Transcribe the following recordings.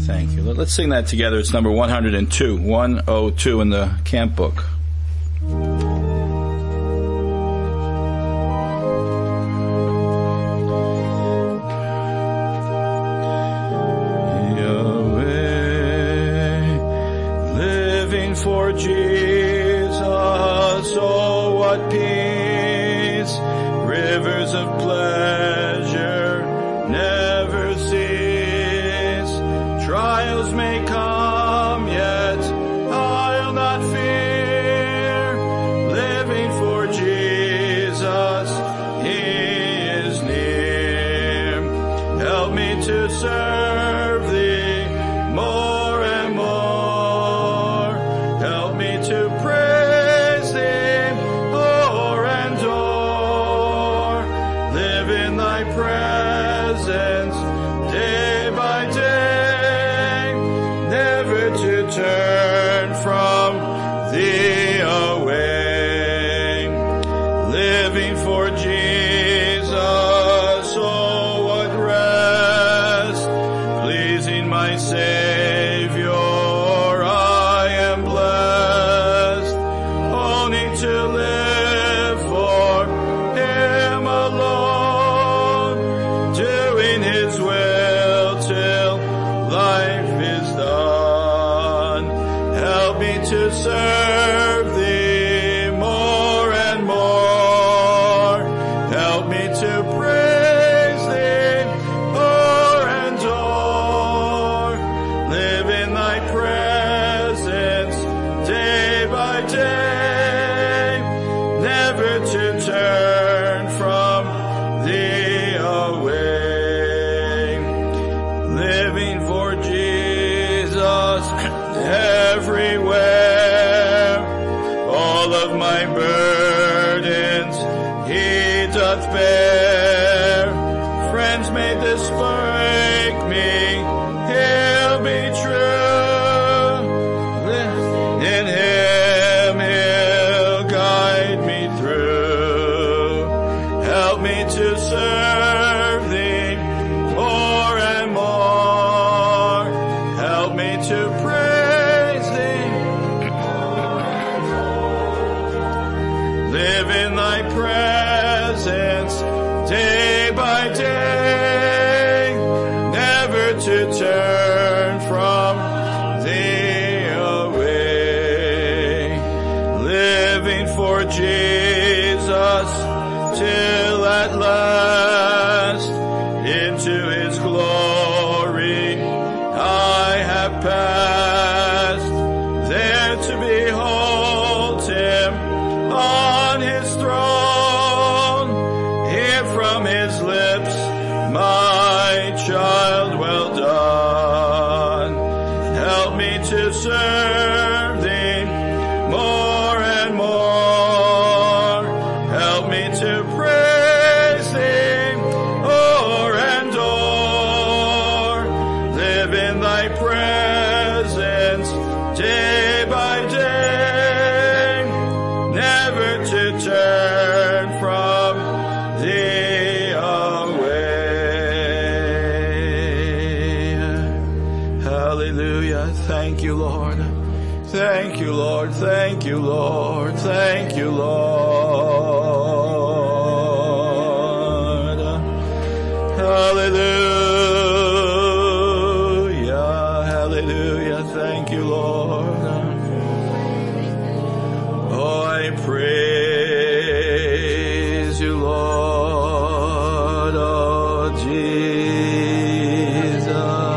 Thank you. Let's sing that together. It's number 102. 102 in the camp book. For Jesus, oh what peace, rivers of pleasure never cease. Trials may come, yet I'll not fear. Living for Jesus, He is near. Help me to serve Thee more and more. To praise Thee o'er and o'er, live in Thy presence day by day, never to turn from Thee away. Living for Jesus, oh what rest, pleasing my Savior. To live for Him alone, doing His will till life is done. Help me to serve Thee more and more. Help me to praise Thee o'er and o'er. Live in Thy presence day by day. Never to turn from Thee away. Living for Jesus everywhere. All of my burdens He doth bear. Friends may dislike me, He'll be true. In Him He'll guide me through. Help me to serve Thee more and more. Help me to praise Thee. Live in Thy presence day by day, never to turn from Thee away. Living for Jesus till at last into His glory I have passed, there to behold Him on His throne, hear from His lips, my child, well done. Help me to serve Thee more and more. Help me to praise Thee o'er and o'er. Live in Thy presence day by day, never to turn from Thee away. Hallelujah. Thank you, Lord. Thank you, Lord. Thank you, Lord. Thank you, Lord. Hallelujah. Hallelujah. Thank you, Lord. Oh, I praise You, Lord. Oh, Jesus.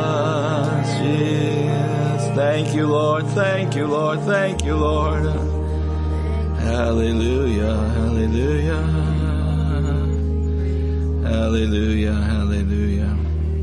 Jesus. Thank you, Lord. Thank you, Lord. Thank you, Lord. Hallelujah. Hallelujah. Hallelujah. Hallelujah.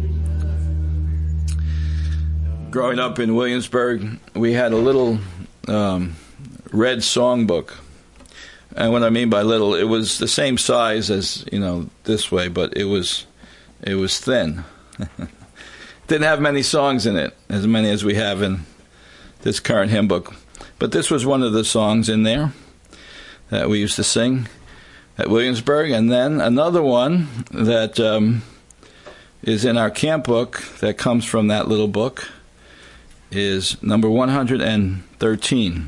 Growing up in Williamsburg, we had a little red songbook. And what I mean by little, it was the same size as, this way, but it was thin. Didn't have many songs in it, as many as we have in this current hymn book. But this was one of the songs in there that we used to sing at Williamsburg. And then another one that is in our camp book that comes from that little book is number 113.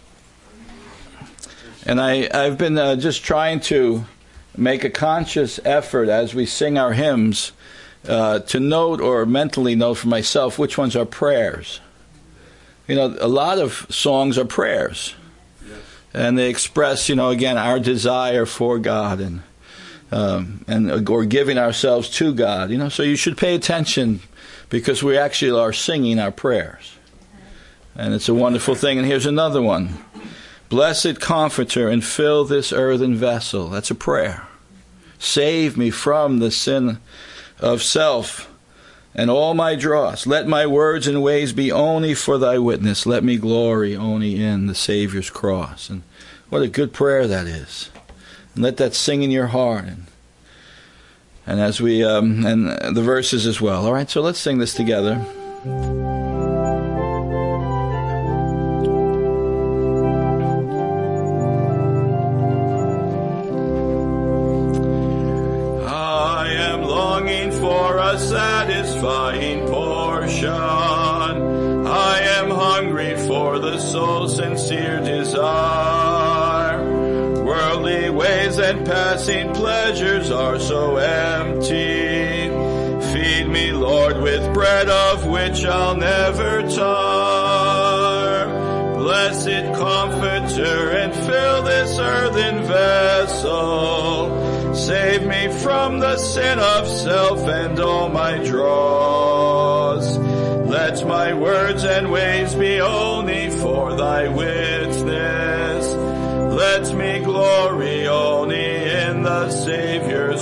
And I've been just trying to make a conscious effort as we sing our hymns to note or mentally note for myself which ones are prayers. You know, a lot of songs are prayers. And they express, again, our desire for God and or giving ourselves to God. So you should pay attention because we actually are singing our prayers. And it's a wonderful thing. And here's another one. Blessed Comforter, and fill this earthen vessel. That's a prayer. Save me from the sin of self and all my dross. Let my words and ways be only for thy witness. Let me glory only in the Savior's cross. And what a good prayer that is. And let that sing in your heart. And as we, and the verses as well. All right, so let's sing this together. Satisfying portion. I am hungry for the soul's sincere desire. Worldly ways and passing pleasures are so empty. Feed me, Lord, with bread of which I'll never tire. Blessed Comforter, and fill this earthen vessel. Save me from the sin of self and all my dross. Let my words and ways be only for thy witness. Let me glory only in the Savior's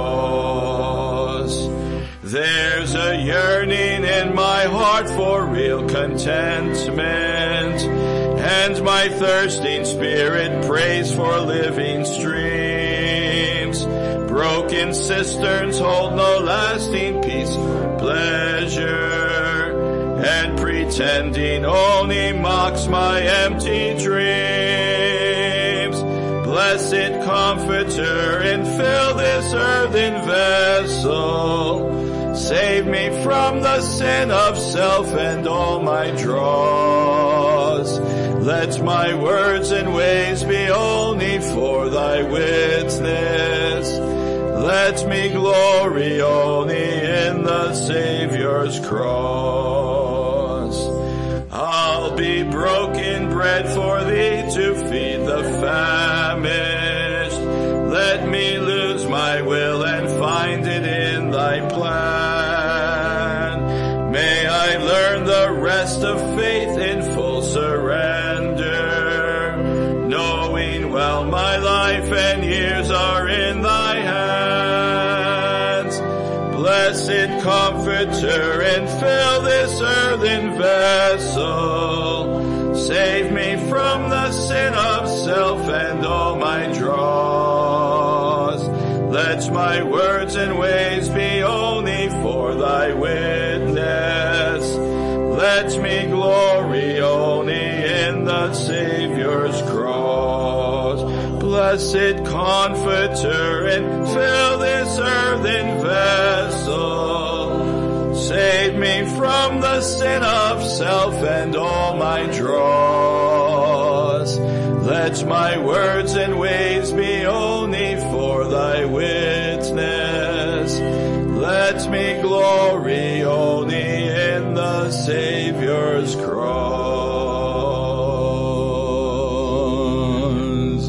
cross. There's a yearning in my heart for real contentment, and my thirsting spirit prays for living streams. Broken cisterns hold no lasting peace or pleasure, and pretending only mocks my empty dreams. Blessed Comforter, and fill this earthen vessel. Save me from the sin of self and all my dross. Let my words and ways be only for thy witness. Let me glory only in the Savior's cross. I'll be broken bread for thee to feed the famished. Let me lose my will and find it in thy plan. May I learn the rest of faith in full surrender, knowing well my life and years are in thy hands. Blessed Comforter, and fill this earthen vessel. Save me from the sin of self and all my dross. Let my words and ways be only for thy witness. Let me glory only in the Savior's cross. Blessed Comforter, and fill this earthen vessel. Save me from the sin of self and all my dross. Let my words and ways be only for thy witness. Let me glory only in the Savior's cross.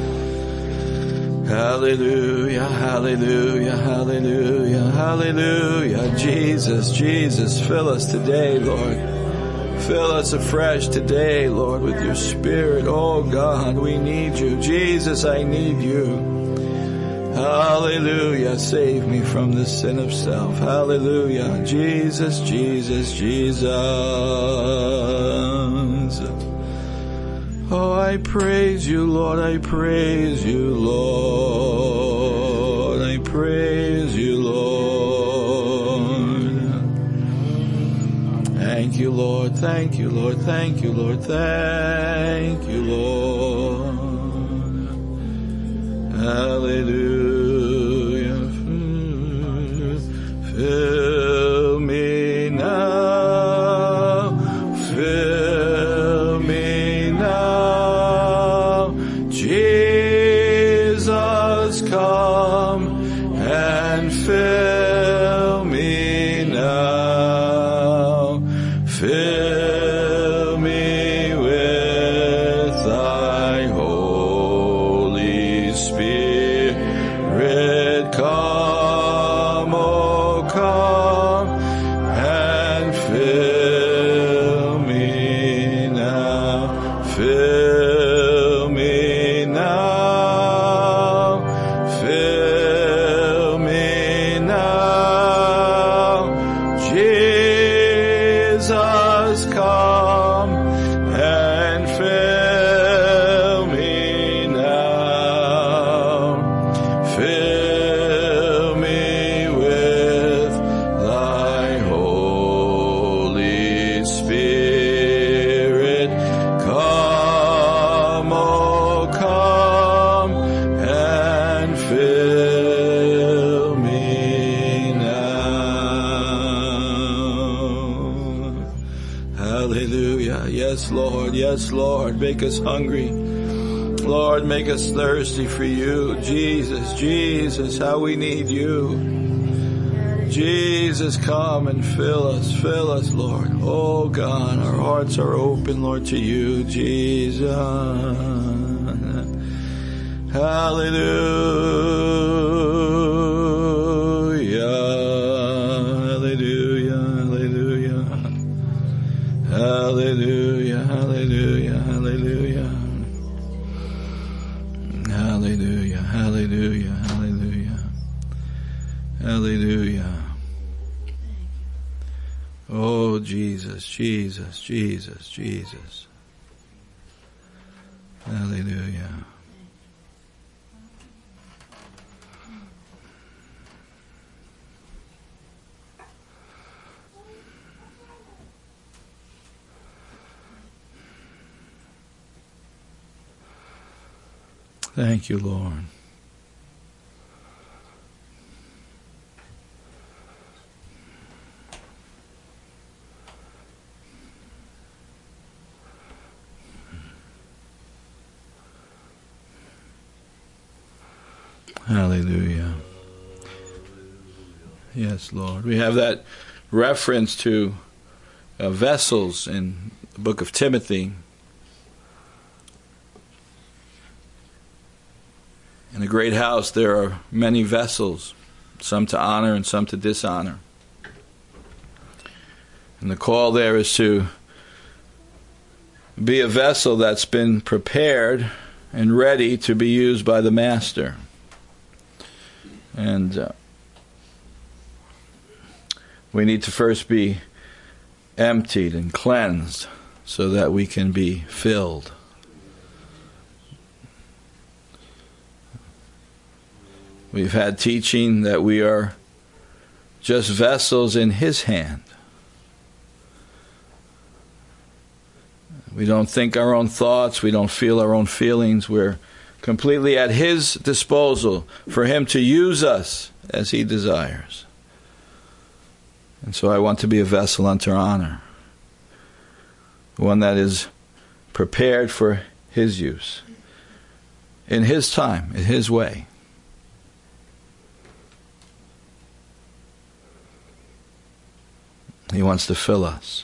Hallelujah, hallelujah, hallelujah, hallelujah. Jesus, Jesus, fill us today, Lord. Fill us afresh today, Lord, with your Spirit. Oh God, we need you. Jesus, I need you. Hallelujah. Save me from the sin of self. Hallelujah. Jesus, Jesus, Jesus. Oh, I praise you, Lord. I praise you, Lord. I praise you, Lord. Thank you, Lord. Thank you, Lord. Thank you, Lord. Thank you, Lord. Hallelujah. Fill me now. Jesus, come and fill me now. Fill me with thy Holy Spirit. Come, oh come, and fill me now. Hallelujah. Yes, Lord. Yes, Lord. Make us hungry. Lord, make us thirsty for you. Jesus, Jesus, how we need you. Jesus, come and fill us, Lord. Oh God, our hearts are open, Lord, to you, Jesus. Hallelujah, hallelujah, hallelujah, hallelujah, hallelujah, hallelujah. Hallelujah, hallelujah, hallelujah, hallelujah. Oh, Jesus, Jesus, Jesus, Jesus. Hallelujah. Thank you, Lord. Hallelujah. Yes, Lord. We have that reference to vessels in the book of Timothy. In a great house there are many vessels, some to honor and some to dishonor. And the call there is to be a vessel that's been prepared and ready to be used by the Master. And we need to first be emptied and cleansed so that we can be filled. We've had teaching that we are just vessels in His hand. We don't think our own thoughts. We don't feel our own feelings. We're completely at His disposal for Him to use us as He desires. And so I want to be a vessel unto honor, one that is prepared for His use, in His time, in His way. He wants to fill us.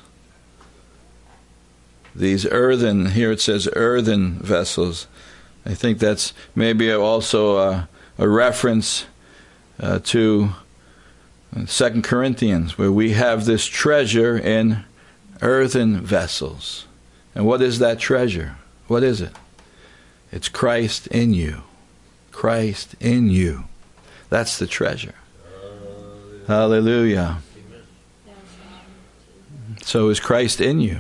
These earthen, here it says earthen vessels. I think that's maybe also a reference to 2 Corinthians, where we have this treasure in earthen vessels. And what is that treasure? What is it? It's Christ in you. Christ in you. That's the treasure. Hallelujah. So is Christ in you?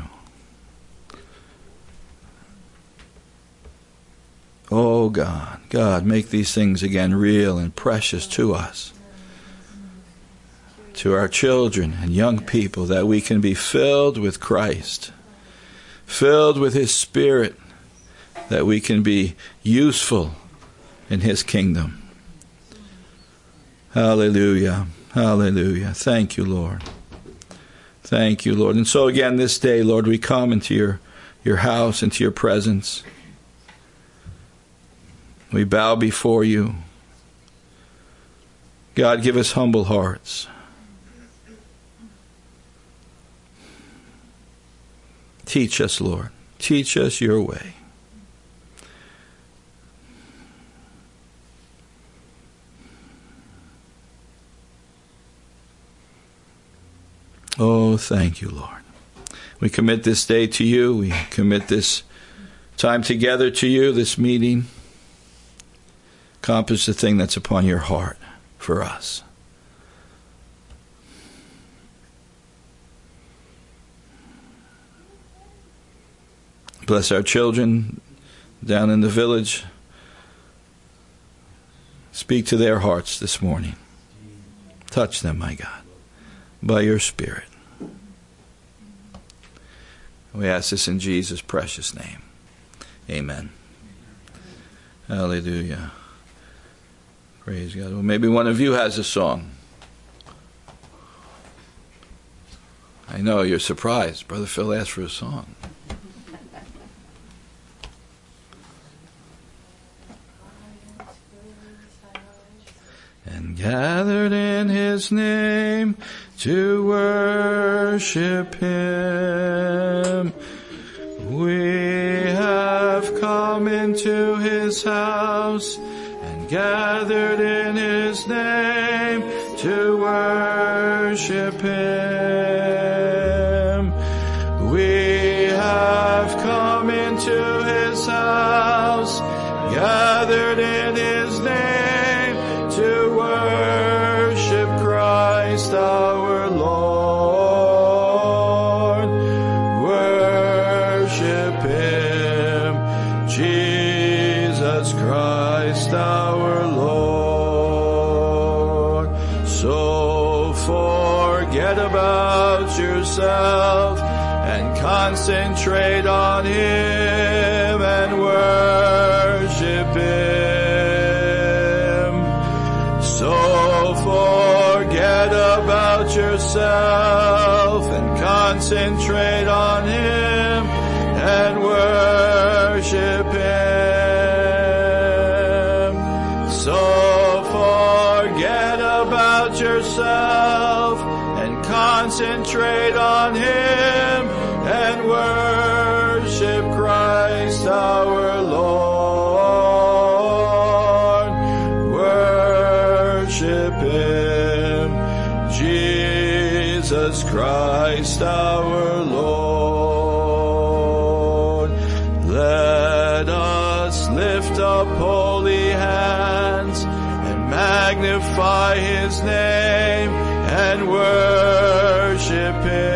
Oh God, God, make these things again real and precious to us, to our children and young people, that we can be filled with Christ, filled with His Spirit, that we can be useful in His kingdom. Hallelujah, hallelujah. Thank you, Lord. Thank you, Lord. And so again this day, Lord, we come into your house, into your presence. We bow before you. God, give us humble hearts. Teach us, Lord. Teach us your way. Oh, thank you, Lord. We commit this day to you. We commit this time together to you, this meeting. Accomplish the thing that's upon your heart for us. Bless our children down in the village. Speak to their hearts this morning. Touch them, my God, by your Spirit. We ask this in Jesus' precious name. Amen. Hallelujah. Praise God. Well, maybe one of you has a song. I know you're surprised. Brother Phil asked for a song. And gathered in his name to worship him, we have come into his house and gathered in his name to worship him. We have come into his house, gathered in his name to worship Christ our Lord. Worship him, Jesus Christ our Lord. So forget about yourself and concentrate on him and worship him. So forget about yourself and concentrate on him and worship him. So forget about yourself and concentrate on him and worship Christ our Lord. Worship him, Jesus Christ our Lord. Let us lift up holy hands and magnify his name and worship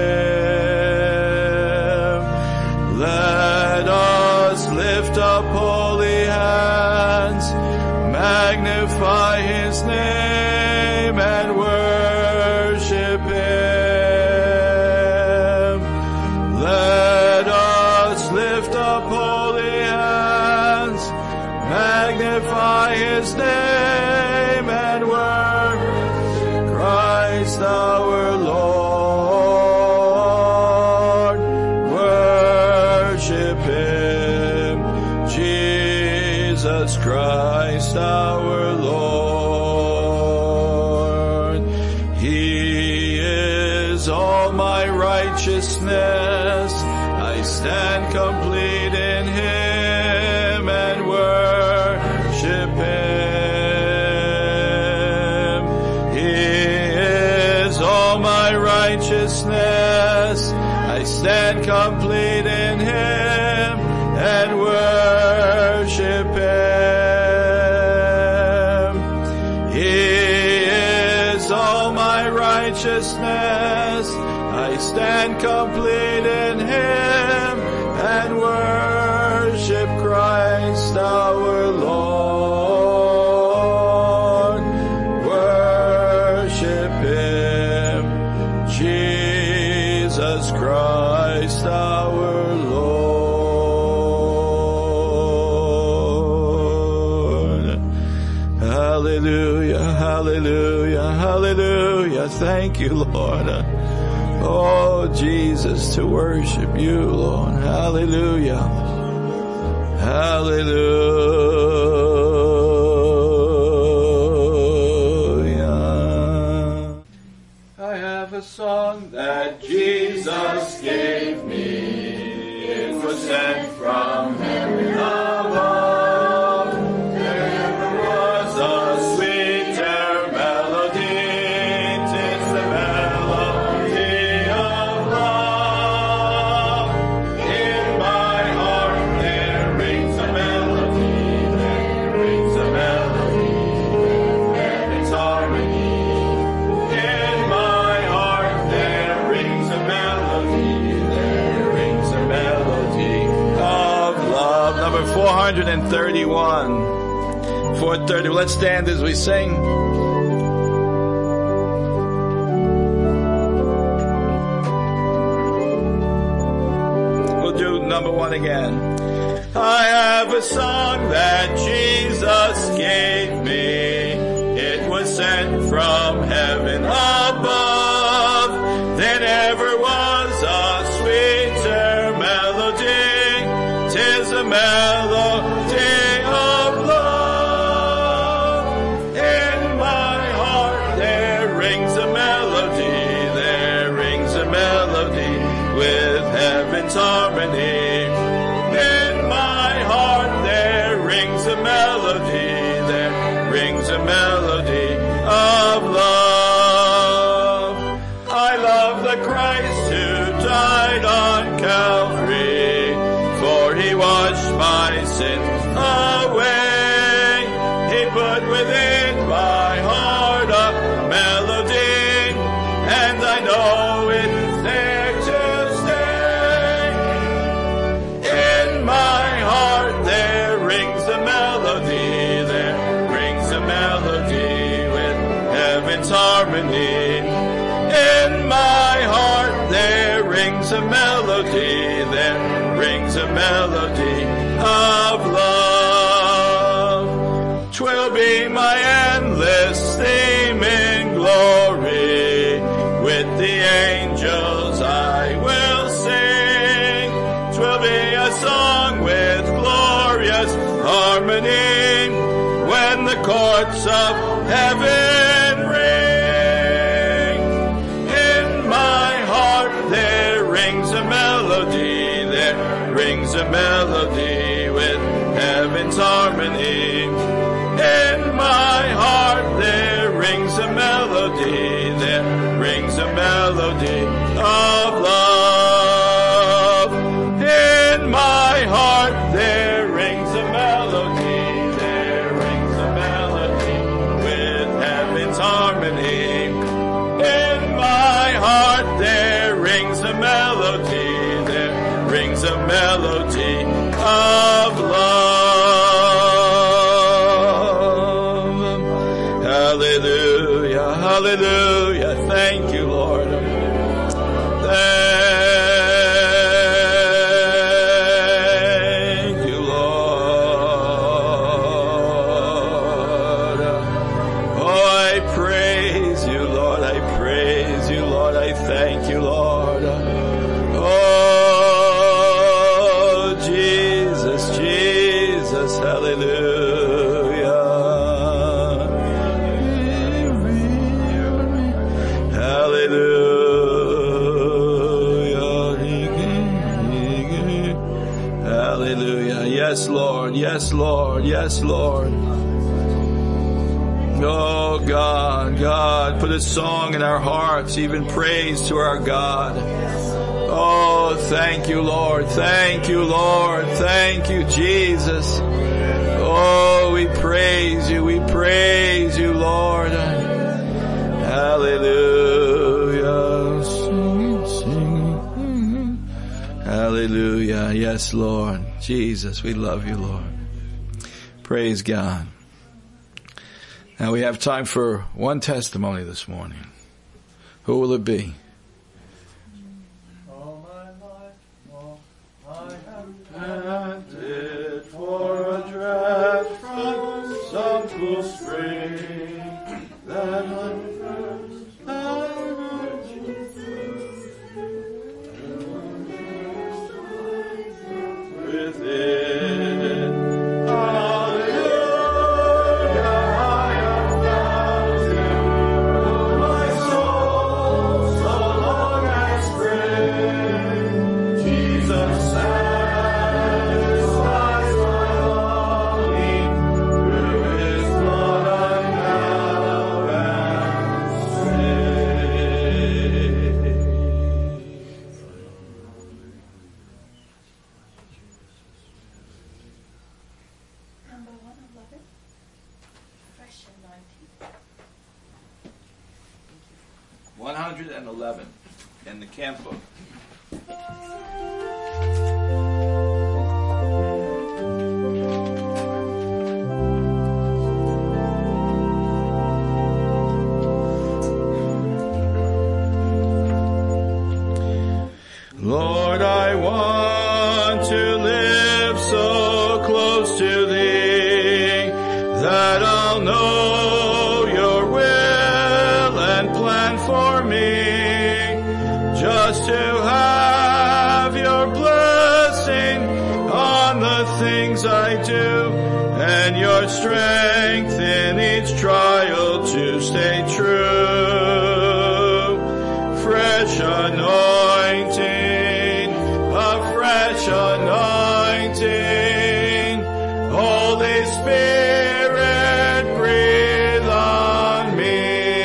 him. Let us lift up holy hands, magnify his name and worship him. Let us lift up holy hands, magnify his name and worship Christ our Lord. Worship him, Jesus Christ our Lord. He is all my righteousness. I stand complete in him and worship him. He is all my righteousness. I stand complete in him and worship him. He is all my righteousness. I stand complete in him and worship Christ our Lord. Worship him, Jesus Christ our Lord. Hallelujah, hallelujah, hallelujah. Thank you, Lord. Oh, Jesus, to worship you, Lord. Hallelujah. Hallelujah. I have a song that Jesus gave me. It was sent from heaven above. There was a sweeter melody. 'Tis the melody of love. In my heart there rings a melody. There rings a melody. And it's harmony. In my heart there rings a melody. There rings a melody. 431. 430. Let's stand as we sing. We'll do number 1 again. I have a song that Jesus gave me. It was sent from heaven above. There never was a sweeter melody. 'Tis a melody of love. In my heart there rings a melody. There rings a melody with heaven's harmony. A melody of love. I love the Christ who died on Calvary, for he washed my sins away. He put within my heart a melody, and I know it's there to stay. In my heart there rings a melody. There melody with heaven's harmony. In my heart there rings a melody. There rings a melody of love. 'Twill be my endless theme in glory. With the angels I will sing. 'Twill be a song with glorious harmony. When the courts of heaven ring, in my heart there rings a melody. There rings a melody with heaven's harmony. In my heart there rings a melody. There rings a melody of love. In my heart there rings a melody. Harmony. In my heart there rings a melody. There rings a melody of love. Hallelujah, hallelujah. Thank you, Lord. Thank you, Lord. Oh, I praise you, Lord. I praise you, Lord. I thank you, Lord. Oh, Jesus, Jesus, hallelujah. Hallelujah. Hallelujah. Yes, Lord. Yes, Lord. Yes, Lord. Oh God, God, put a song in our hearts, even praise to our God. Oh, thank you, Lord. Thank you, Lord. Thank you, Jesus. Oh, we praise you. We praise you, Lord. Hallelujah. Sing, sing. Hallelujah. Yes, Lord. Jesus, we love you, Lord. Praise God. Now we have time for one testimony this morning. Who will it be? All my life long I have panted for a draught from some cool spring that unfurls thy virtues within. Number 111, fresh anointing. 111 in the camp book. Lord, I want to live so close to Thee that I'll know Your will and plan for me, just to have Your blessing on the things I do, and Your strength in each trial to stay true. Fresh anointing, a fresh anointing, Holy Spirit, breathe on me,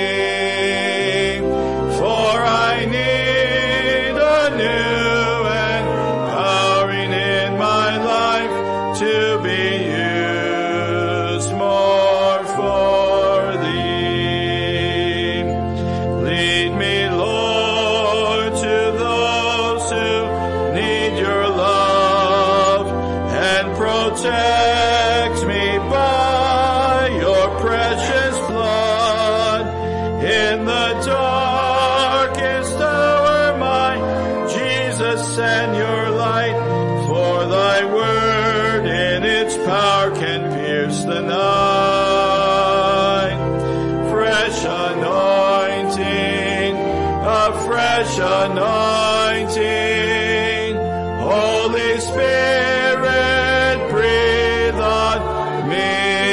for I need a new empowering in my life to be used more for Thee. Lead me, Lord, to those who need Your love, and protect me by Your precious blood. In the darkest hour, my Jesus, send Your light, for Thy word in its power can pierce the night. Fresh anointing, a fresh anointing, Holy Spirit, breathe on me,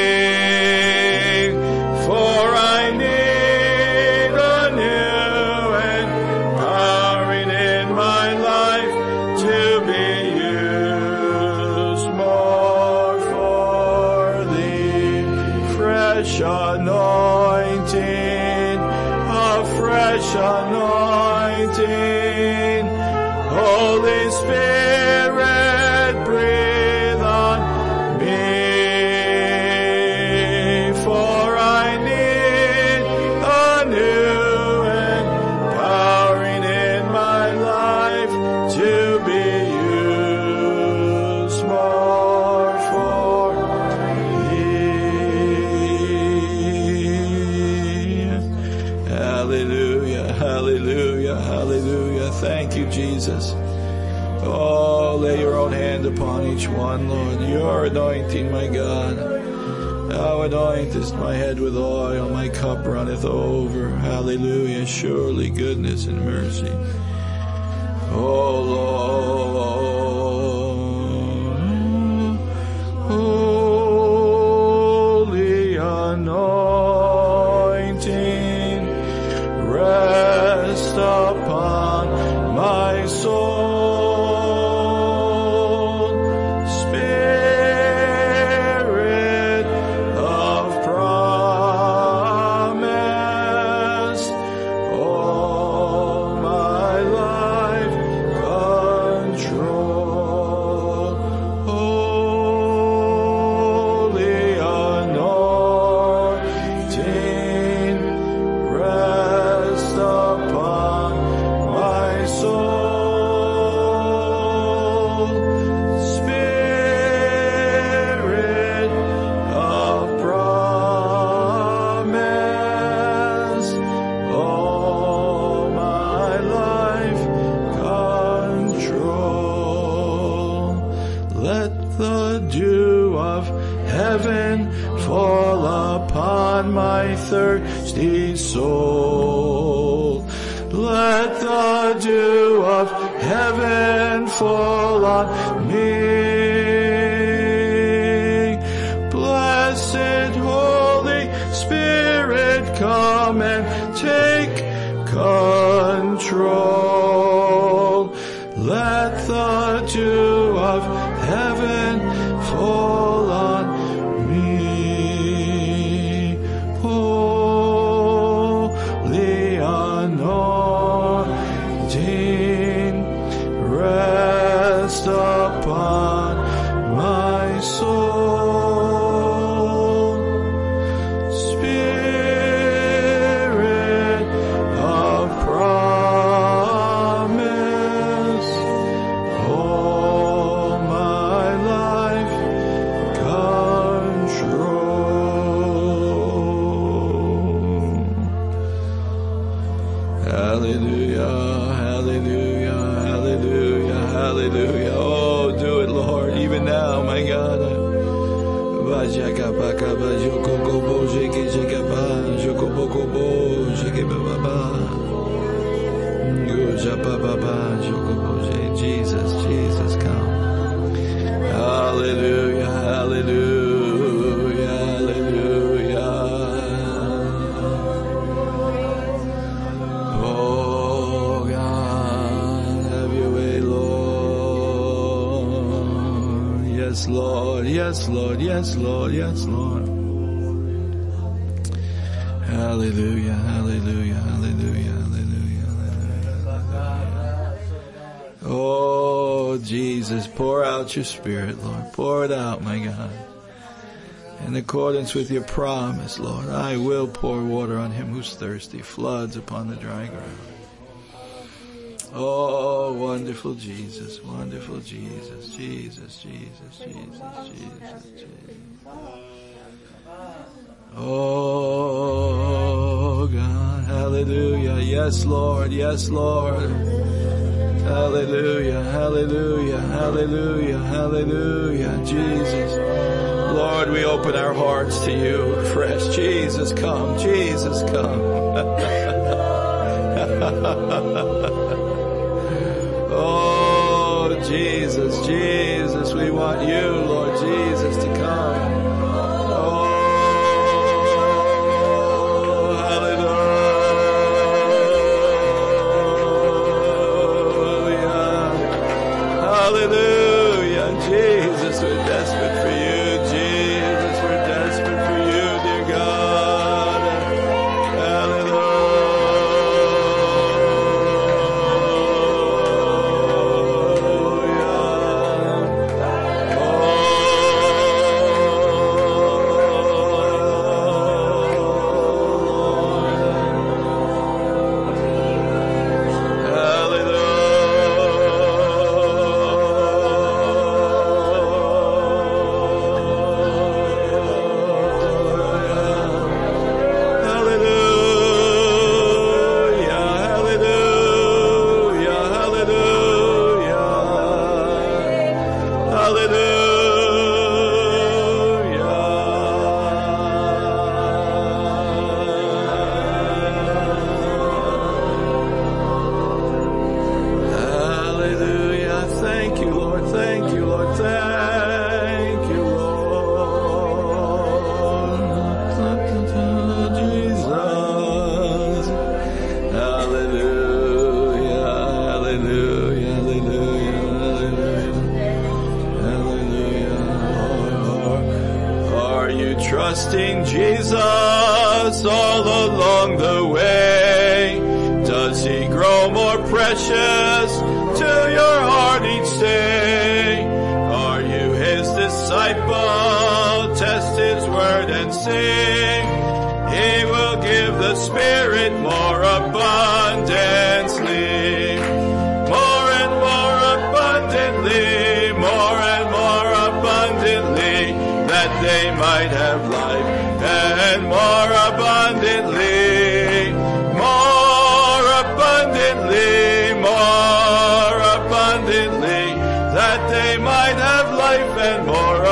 for I need a new empowering in my life to be used more for Thee. Fresh anointing, a fresh anointing, Holy Spirit, breathe on me, for I need a new empowering in my life to be used more for Thee. Hallelujah, hallelujah, hallelujah. Thank You, Jesus. Oh, lay Your own hand upon each one, Lord. Your anointing, my God. Thou anointest my head with oil, my cup runneth over. Hallelujah. Surely goodness and mercy. Oh, Lord. Holy anointing, rest upon my soul. Spirit of promise, all my life control. Holy anointing, rest upon my soul. Spirit of promise, all my life control. Let the dew of heaven fall upon my thirsty soul. Let the dew of heaven fall on me. Blessed Holy Spirit, come and take control. Let the dew of heaven fall on me. Holy anointing, rest upon my soul. Spirit of promise, all my life control. Hallelujah, hallelujah, hallelujah, Hallelujah. Oh, do it, Lord, even now, my God. Jesus, Jesus, come. Hallelujah, hallelujah, hallelujah. Oh God, have your way, Lord. Yes, Lord, yes, Lord, yes, Lord, yes, Lord. Hallelujah, hallelujah, hallelujah, hallelujah, hallelujah. Oh, Jesus, pour out your Spirit, Lord. Pour it out, my God. In accordance with your promise, Lord, I will pour water on him who's thirsty, floods upon the dry ground. Oh, wonderful Jesus, wonderful Jesus, Jesus, Jesus, Jesus, Jesus, Jesus. Oh, God, hallelujah. Yes, Lord, yes, Lord. Hallelujah, hallelujah, hallelujah, hallelujah, Jesus. Lord, we open our hearts to you afresh. Jesus, come, Jesus, come. Oh, Jesus, Jesus, we want you, Lord Jesus, to come. Oh, hallelujah, Jesus, we're desperate for you. Jesus, we're desperate for you, dear God. trusting Jesus all along the way? Does he grow more precious to your heart each day? Are you his disciple? Test his word and sing. He will give the Spirit more abundantly, more and more abundantly, more and more abundantly, that they might have life, and more abundantly, more abundantly, more abundantly, that they might have life and more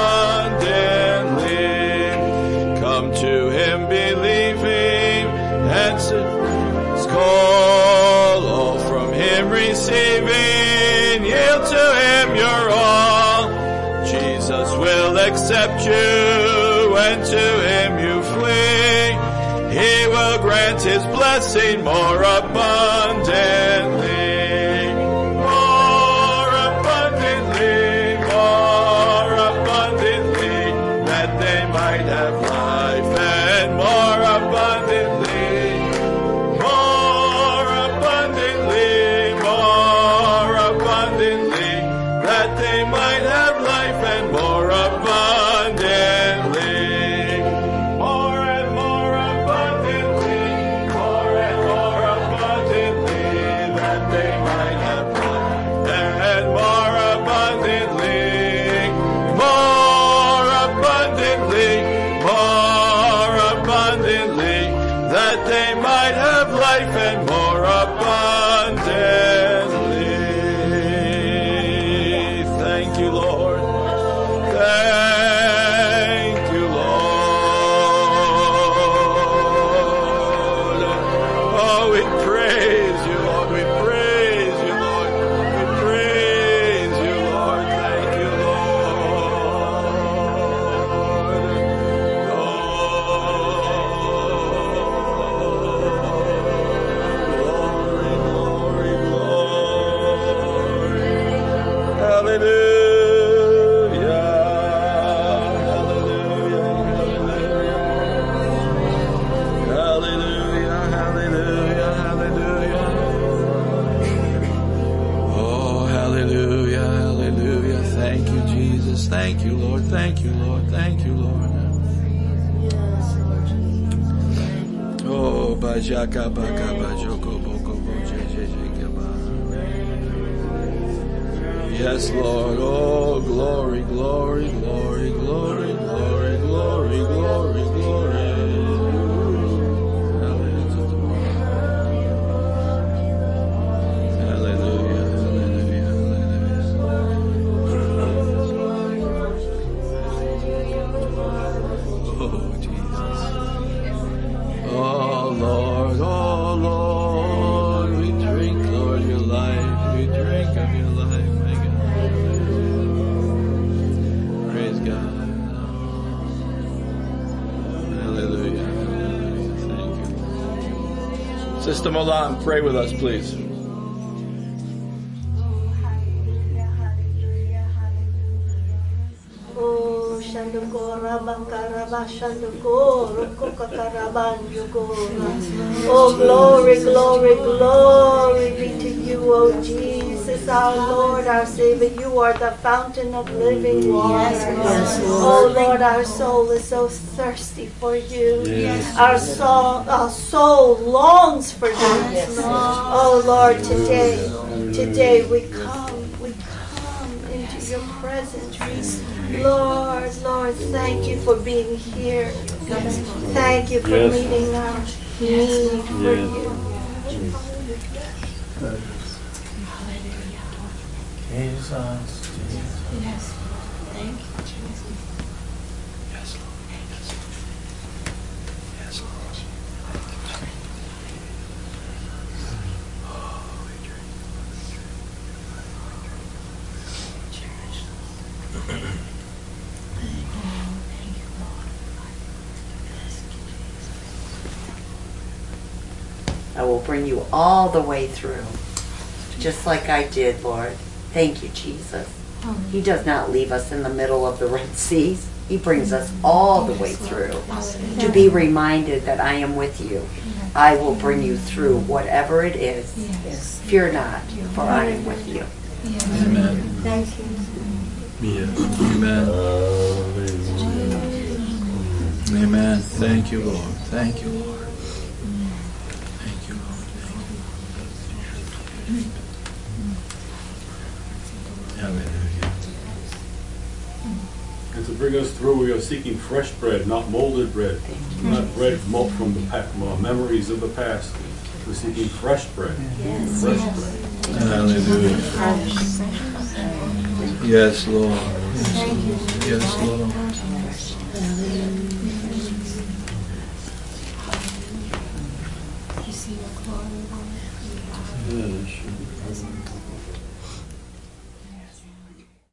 abundantly. Come to him believing, answer his call, all from him receiving, yield to him your all. Jesus will accept you, and to him you flee. He will grant his blessing more abundantly. More abundantly, more abundantly, that they might have life, and more abundantly, more abundantly, more abundantly, that they might have life and more abundantly, more and more abundantly, more and more abundantly, that Thank you, Lord. Thank you, Lord. Thank you, Lord. Oh, bajaka baka bajoko boko bojejejekeba. Yes, Lord. Oh, glory, glory, glory, glory, glory, glory, glory, glory. Sister Molan, pray with us, please. Oh, glory, glory, glory be to you, oh Jesus, our Lord, our Savior. You are the fountain of living water. Yes, oh, Lord, our soul is so thirsty for you. Yes. Our soul longs for you. Yes. Oh, Lord, today we come into your presence. Lord, thank you for being here. Thank you for meeting our need for you. Jesus. Yes. Thank you, Jesus. Yes, Lord. Yes, Lord. Oh, we drink. I will bring you all the way through, just like I did, Lord. Thank you, Jesus. He does not leave us in the middle of the Red Seas. He brings us all the way through to be reminded that I am with you. I will bring you through whatever it is. Fear not, for I am with you. Amen. Thank you. Amen. Amen. Thank you, Lord. Thank you, Lord. Thank you, Lord. Hallelujah. And to bring us through, we are seeking fresh bread, not molded bread, not bread from the memories of the past. We're seeking fresh bread. Yes. Fresh bread. Hallelujah. Yes, Lord. Yes, Lord.